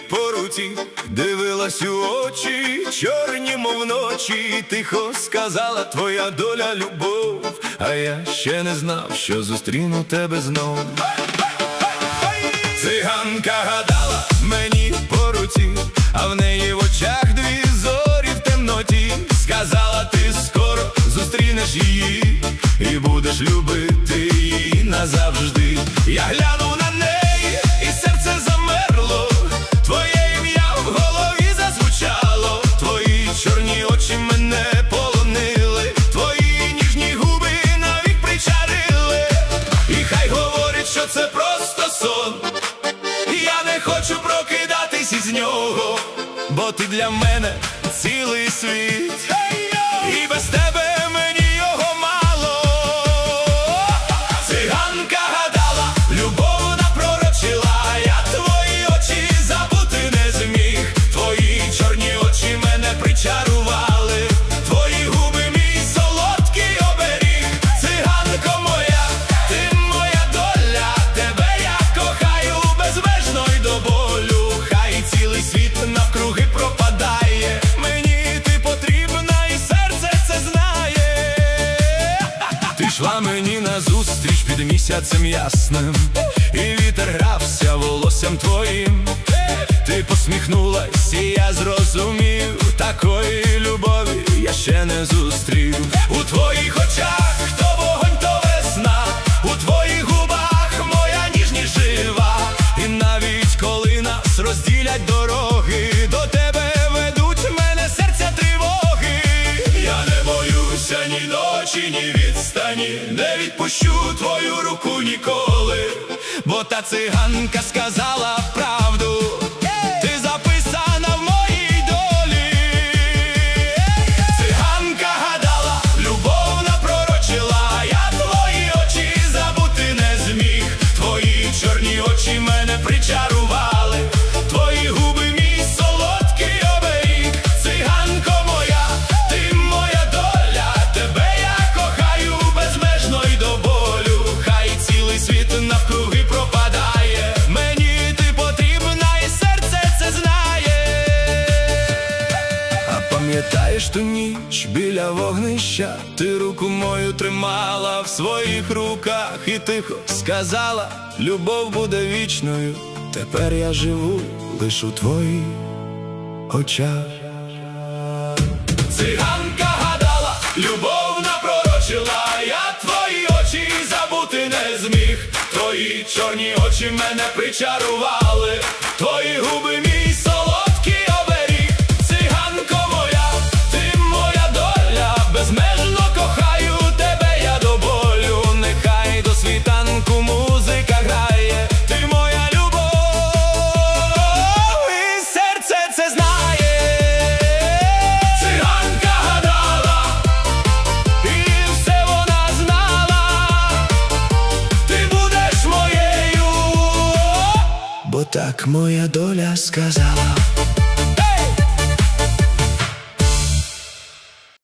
по руці, дивилась у очі, чорні, мов ночі, тихо сказала: твоя доля любов. А я ще не знав, що зустріну тебе знов. Циганка гадала мені по руці, а в неї в очах дві зорі в темноті. Сказала: ти скоро зустрінеш її і будеш любити її назавжди. Я глянув на неї, і серце замерло, твоє ім'я в голові зазвучало. Твої чорні очі мене полонили, твої ніжні губи навік причарили. І хай говорить, що це просто сон, я не хочу прокидатись із нього, бо ти для мене цілий світ, і без тебе мені його мало. Циганка гадала, любов напророчила, я твої очі забути не зміг. Твої чорні очі мене причарували, твої губи мій солодкий оберіг. Циганко моя, ти моя доля, тебе я кохаю безмежно й до болю. Хай цілий світ навкруги пропадає, мені ти потрібна і серце це знає. Ти йшла мені назустріч під місяцем ясним, і вітер грався волоссям твоїм. Ти посміхнулась, і я зрозумів, такої любові я ще не зустрів. У твоїх очах то вогонь, то весна, у твоїх губах моя ніжність жива. І навіть коли нас розділять дороги, до тебе ведуть мене серця тривоги. Я не боюся ні ночі, ні відстані, не відпущу твою руку ніколи, бо та циганка сказала правду, ти записана в моїй долі. Циганка гадала, любов напророчила, я твої очі забути не зміг. Твої чорні очі мене причарували, твої губи мій солодкий оберіг. Циганко моя, ти моя доля, тебе я кохаю безмежно й до болю. Хай цілий світ навкруги пропадає, мені ти потрібна і серце це знає. А пам'ятаєш ту ніч біля вогнища, ти руку мою тримала в своїх руках і тихо сказала: любов буде вічною. Тепер я живу лиш у твоїх очах. Циганка гадала, любов напророчила, я твої очі забути не зміг. Твої чорні очі мене причарували, твої губи мій солодкий оберіг. Циганко моя, ти моя доля, безмежно кохаю тебе я до болю. Нехай до світанку музика грає, ти моя любов, і серце це знає. Циганка гадала, і все вона знала, ти будеш моєю, бо так моя доля сказала.